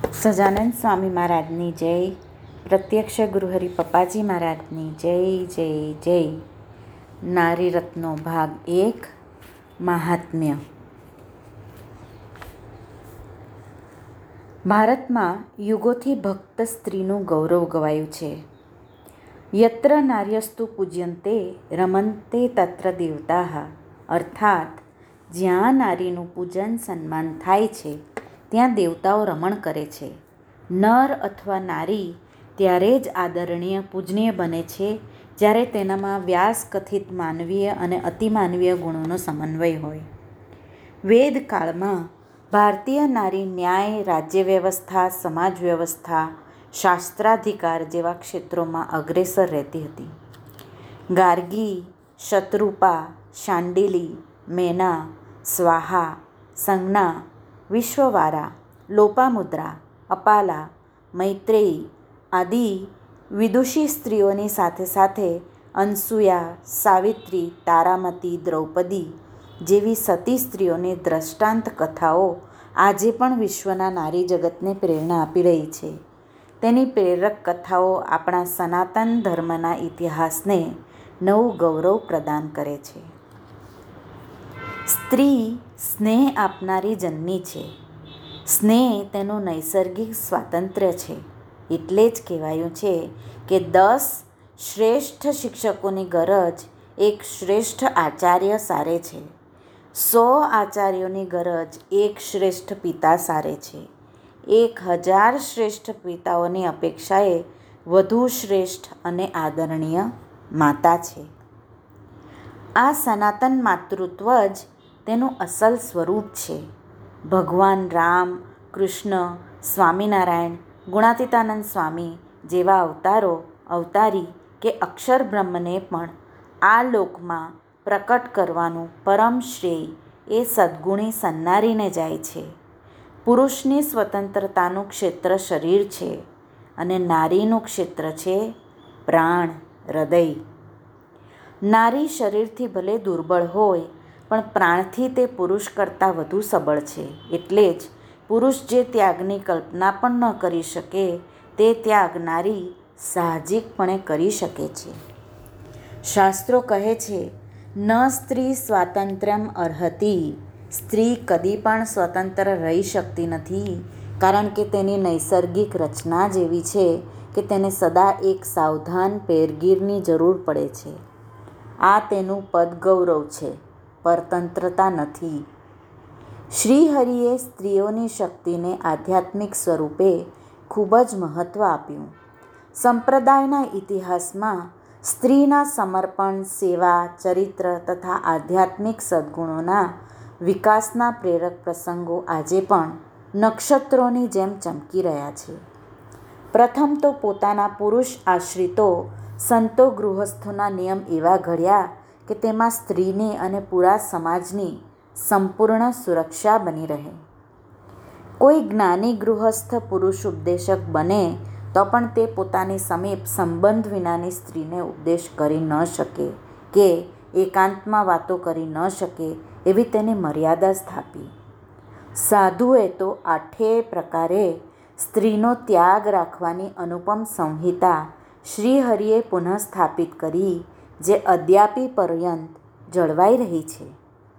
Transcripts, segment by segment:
સજાનંદ સ્વામી મહારાજની જય. પ્રત્યક્ષ ગુરુહરિ પપ્પાજી મહારાજની જય જય જય. નારી રત્નો ભાગ 1. મહાત્મ્ય. ભારતમાં યુગોથી ભક્ત સ્ત્રીનું ગૌરવ ગવાયું છે. યત્ર નાર્યસ્તુ પૂજ્યંતે રમંતે તત્ર દેવતાઃ. અર્થાત જ્યાં નારીનું પૂજન સન્માન થાય છે ત્યાં દેવતાઓ રમણ કરે છે. નર અથવા નારી ત્યારે જ આદરણીય પૂજનીય બને છે જ્યારે તેનામાં વ્યાસકથિત માનવીય અને અતિમાનવીય ગુણોનો સમન્વય હોય. વેદકાળમાં ભારતીય નારી ન્યાય, રાજ્ય વ્યવસ્થા, સમાજ વ્યવસ્થા, શાસ્ત્રાધિકાર જેવા ક્ષેત્રોમાં અગ્રેસર રહેતી હતી. ગાર્ગી, શતરૂપા, શાંડિલી, મેના, સ્વાહા, સંજ્ઞા, વિશ્વવારા, લોપામુદ્રા, અપાલા, મૈત્રેયી આદિ વિદુષી સ્ત્રીઓની સાથે સાથે અનસૂયા, સાવિત્રી, તારામતી, દ્રૌપદી જેવી સતી સ્ત્રીઓની દ્રષ્ટાંત કથાઓ આજે પણ વિશ્વના નારી જગતને પ્રેરણા આપી રહી છે. તેની પ્રેરક કથાઓ આપણા સનાતન ધર્મના ઇતિહાસને નવું ગૌરવ પ્રદાન કરે છે. સ્ત્રી સ્નેહ આપનારી જનની છે. સ્નેહ તેનું નૈસર્ગિક સ્વાતંત્ર્ય છે. એટલે જ કહેવાયું છે કે 10 શ્રેષ્ઠ શિક્ષકોની ગરજ એક શ્રેષ્ઠ આચાર્ય સારે છે. 100 આચાર્યોની ગરજ એક શ્રેષ્ઠ પિતા સારે છે. 1000 શ્રેષ્ઠ પિતાઓની અપેક્ષાએ વધુ શ્રેષ્ઠ અને આદરણીય માતા છે. આ સનાતન માતૃત્વ જ તેનું અસલ સ્વરૂપ છે. ભગવાન રામ, કૃષ્ણ, સ્વામિનારાયણ, ગુણાતીતાનંદ સ્વામી જેવા અવતારી કે અક્ષર બ્રહ્મને પણ આ લોકમાં પ્રકટ કરવાનું પરમ શ્રેય એ સદ્ગુણી સન્નારીને જાય છે. પુરુષની સ્વતંત્રતાનું ક્ષેત્ર શરીર છે અને નારીનું ક્ષેત્ર છે પ્રાણ, હૃદય. નારી શરીરથી ભલે દુર્બળ હોય પણ પ્રાણથી તે પુરુષ કરતાં વધુ સબળ છે. એટલે જ પુરુષ જે ત્યાગની કલ્પના પણ ન કરી શકે તે ત્યાગ નારી સાહજિકપણે કરી શકે છે. શાસ્ત્રો કહે છે ન સ્ત્રી સ્વાતંત્ર્યમ અર્હતિ. સ્ત્રી કદી પણ સ્વતંત્ર રહી શકતી નથી કારણ કે તેની નૈસર્ગિક રચના જ એવી છે કે તેને સદા એક સાવધાન પેરગીરની જરૂર પડે છે. આ તેનું પદગૌરવ છે, પરતંત્રતા નથી. શ્રીહરિએ સ્ત્રીઓની શક્તિને આધ્યાત્મિક સ્વરૂપે ખૂબ જ મહત્ત્વ આપ્યું. સંપ્રદાયના ઇતિહાસમાં સ્ત્રીના સમર્પણ, સેવા, ચરિત્ર તથા આધ્યાત્મિક સદ્ગુણોના વિકાસના પ્રેરક પ્રસંગો આજે પણ નક્ષત્રોની જેમ ચમકી રહ્યા છે. પ્રથમ તો પોતાના પુરુષ આશ્રિતો સંતો ગૃહસ્થોના નિયમ એવા ઘડ્યા કે તેમાં સ્ત્રીની અને પૂરા સમાજની સંપૂર્ણ સુરક્ષા બની રહે. કોઈ જ્ઞાની ગૃહસ્થ પુરુષ ઉપદેશક બને તો પણ તે પોતાની સમીપ સંબંધ વિનાની સ્ત્રીને ઉપદેશ કરી ન શકે કે એકાંતમાં વાતો કરી ન શકે એવી તેની મર્યાદા સ્થાપી. સાધુએ તો 8 પ્રકારે સ્ત્રીનો ત્યાગ રાખવાની અનુપમ સંહિતા શ્રીહરિએ પુનઃસ્થાપિત કરી જે અદ્યાપી પર્યંત જળવાઈ રહી છે.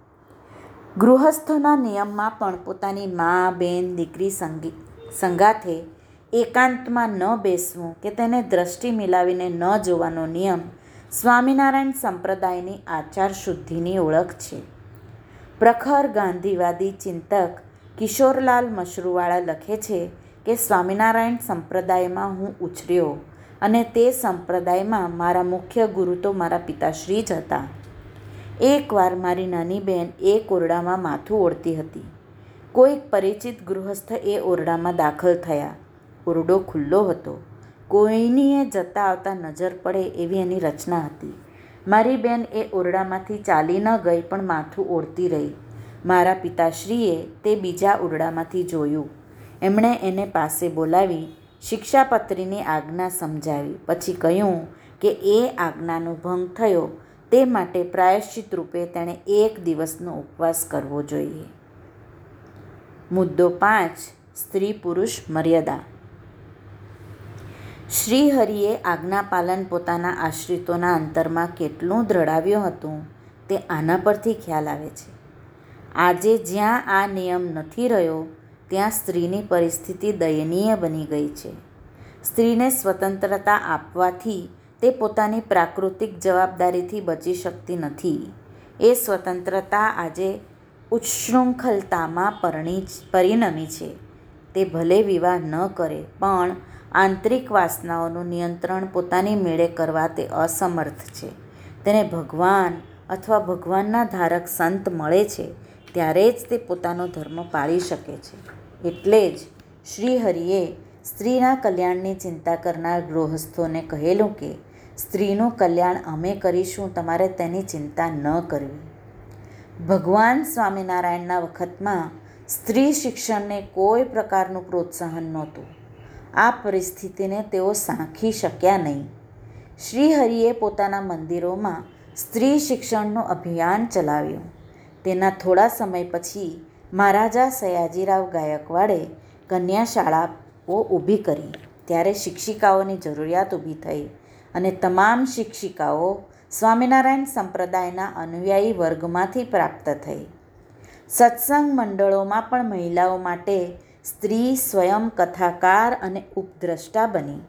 ગૃહસ્થોના નિયમમાં પણ પોતાની મા, બેન, દીકરી સંગાથે એકાંતમાં ન બેસવું કે તેને દ્રષ્ટિ મિલાવીને ન જોવાનો નિયમ સ્વામિનારાયણ સંપ્રદાયની આચાર શુદ્ધિની ઓળખ છે. પ્રખર ગાંધીવાદી ચિંતક કિશોરલાલ મશરૂવાળા લખે છે કે સ્વામિનારાયણ સંપ્રદાયમાં હું ઉછર્યો અને તે સંપ્રદાયમાં મારા મુખ્ય ગુરુ તો મારા પિતાશ્રી જ હતા. એકવાર મારી નાની બહેન એક ઓરડામાં માથું ઓળતી હતી. કોઈક પરિચિત ગૃહસ્થ એ ઓરડામાં દાખલ થયા. ઓરડો ખુલ્લો હતો. કોઈનીએ જતા આવતા નજર પડે એવી એની રચના હતી. મારી બેન એ ઓરડામાંથી ચાલી ન ગઈ પણ માથું ઓળતી રહી. મારા પિતાશ્રીએ તે બીજા ઓરડામાંથી જોયું. એમણે એને પાસે બોલાવી શિક્ષાપત્રીની આજ્ઞા સમજાવી. પછી કહ્યું કે એ આજ્ઞાનો ભંગ થયો તે માટે પ્રાયશ્ચિત રૂપે તેણે 1 દિવસનો ઉપવાસ કરવો જોઈએ. મુદ્દો 5. સ્ત્રી પુરુષ મર્યાદા. શ્રી હરિએ આજ્ઞાપાલન પોતાના આશ્રિતોના અંતરમાં કેટલું દ્રઢાવ્યું હતું તે આના પરથી ખ્યાલ આવે છે. આજે જ્યાં આ નિયમ નથી રહ્યો ત્યાં સ્ત્રીની પરિસ્થિતિ દયનીય બની ગઈ છે. સ્ત્રીને સ્વતંત્રતા આપવાથી તે પોતાની પ્રાકૃતિક જવાબદારીથી બચી શકતી નથી. એ સ્વતંત્રતા આજે ઉચ્છૃંખલતામાં પરિણમી છે. તે ભલે વિવાહ ન કરે પણ આંતરિક વાસનાઓનું નિયંત્રણ પોતાની મેળે કરવા તે અસમર્થ છે. તેને ભગવાન અથવા ભગવાનના ધારક સંત મળે છે ત્યારે જ તે પોતાનો ધર્મ પાળી શકે છે. એટલે જ શ્રી હરિએ સ્ત્રીના કલ્યાણની ચિંતા કરનાર ગૃહસ્થોને કહેલું કે સ્ત્રીનું કલ્યાણ અમે કરીશું, તમારે તેની ચિંતા ન કરવી. ભગવાન સ્વામિનારાયણના વખતમાં સ્ત્રી શિક્ષણને કોઈ પ્રકારનું પ્રોત્સાહન નહોતું. આ પરિસ્થિતિને તેઓ સાંખી શક્યા નહીં. શ્રી હરિએ પોતાના મંદિરોમાં સ્ત્રી શિક્ષણનું અભિયાન ચલાવ્યું. તેના થોડા સમય પછી મહારાજા સયાજીરાવ ગાયકવાડે કન્યાશાળાઓ ઊભી કરી. ત્યારે શિક્ષિકાઓની જરૂરિયાત ઊભી થઈ અને તમામ શિક્ષિકાઓ સ્વામિનારાયણ સંપ્રદાયના અનુયાયી વર્ગમાંથી પ્રાપ્ત થઈ. સત્સંગ મંડળોમાં પણ મહિલાઓ માટે સ્ત્રી સ્વયં કથાકાર અને ઉપદ્રષ્ટા બની.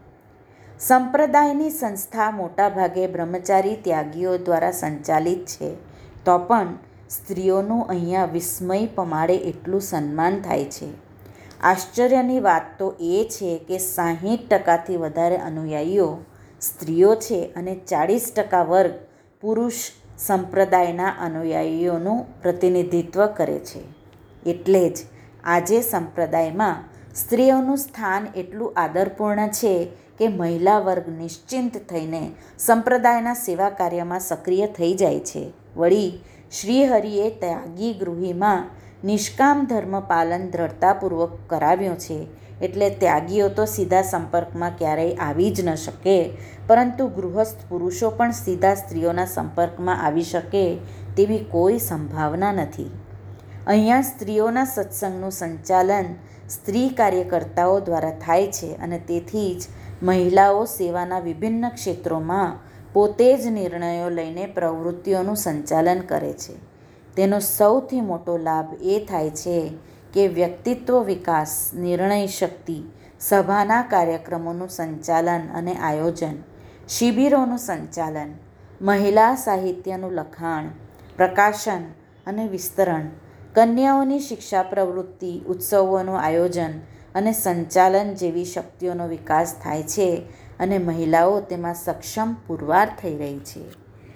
સંપ્રદાયની સંસ્થા મોટાભાગે બ્રહ્મચારી ત્યાગીઓ દ્વારા સંચાલિત છે, તો પણ સ્ત્રીઓનું અહીંયા વિસ્મય પમાડે એટલું સન્માન થાય છે. આશ્ચર્યની વાત તો એ છે કે 60% વધારે અનુયાયીઓ સ્ત્રીઓ છે અને 40% વર્ગ પુરુષ સંપ્રદાયના અનુયાયીઓનું પ્રતિનિધિત્વ કરે છે. એટલે જ આજે સંપ્રદાયમાં સ્ત્રીઓનું સ્થાન એટલું આદરપૂર્ણ છે કે મહિલા વર્ગ નિશ્ચિંત થઈને સંપ્રદાયના સેવા કાર્યમાં સક્રિય થઈ જાય છે. વળી શ્રી હરિએ ત્યાગી ગૃહિમાં નિષ્કામ ધર્મ પાલન દ્રઢતાપૂર્વક કરાવ્યું છે. એટલે ત્યાગીઓ તો સીધા સંપર્કમાં ક્યારેય આવી જ ન શકે, પરંતુ ગૃહસ્થ પુરુષો પણ સીધા સ્ત્રીઓના સંપર્કમાં આવી શકે તેવી કોઈ સંભાવના નથી. અહીંયા સ્ત્રીઓના સત્સંગનું સંચાલન સ્ત્રી કાર્યકર્તાઓ દ્વારા થાય છે અને તેથી જ મહિલાઓ સેવાના વિભિન્ન ક્ષેત્રોમાં પોતે જ નિર્ણયો લઈને પ્રવૃત્તિઓનું સંચાલન કરે છે. તેનો સૌથી મોટો લાભ એ થાય છે કે વ્યક્તિત્વ વિકાસ, નિર્ણય શક્તિ, સભાના કાર્યક્રમોનું સંચાલન અને આયોજન, શિબિરોનું સંચાલન, મહિલા સાહિત્યનું લખાણ, પ્રકાશન અને વિસ્તરણ, કન્યાઓની શિક્ષા પ્રવૃત્તિ, ઉત્સવોનું આયોજન અને સંચાલન જેવી શક્તિઓનો વિકાસ થાય છે અને મહિલાઓ તેમાં સક્ષમ પુરવાર થઈ રહી છે.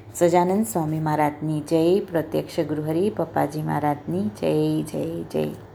સજાનંદ સ્વામી મહારાજની જય. પ્રત્યક્ષ ગુરુહરિ પપ્પાજી મહારાજની જય જય જય.